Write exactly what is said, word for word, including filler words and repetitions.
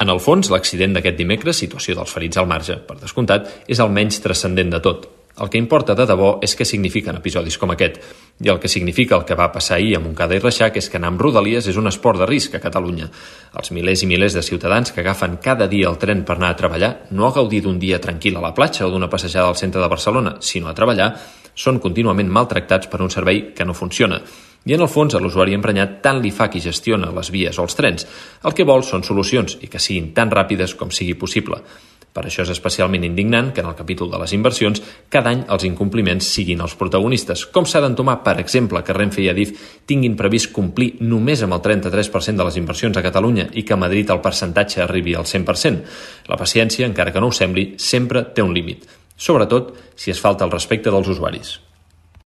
En el fons, l'accident d'aquest dimecres, situació dels ferits al marge, per descomptat, és el menys transcendent de tot. El que importa de debò és què signifiquen episodis com aquest. I el que significa el que va passar ahir a Montcada i Reixac és que anar amb Rodalies és un esport de risc a Catalunya. Els milers i milers de ciutadans que agafen cada dia el tren per anar a treballar, no a gaudir d'un dia tranquil a la platja o d'una passejada al centre de Barcelona, sinó a treballar, són contínuament maltractats per un servei que no funciona. I en el fons, a l'usuari emprenyat tant li fa qui gestiona les vies o els trens. El que vol són solucions i que siguin tan ràpides com sigui possible. Per això és especialment indignant que en el capítol de les inversions cada any els incompliments siguin els protagonistes. Com s'ha d'entomar, per exemple, que Renfe i Adif tinguin previst complir només amb el trenta-tres per cent de les inversions a Catalunya i que a Madrid el percentatge arribi al cent per cent? La paciència, encara que no ho sembli, sempre té un límit. Sobretot si es falta el respecte dels usuaris.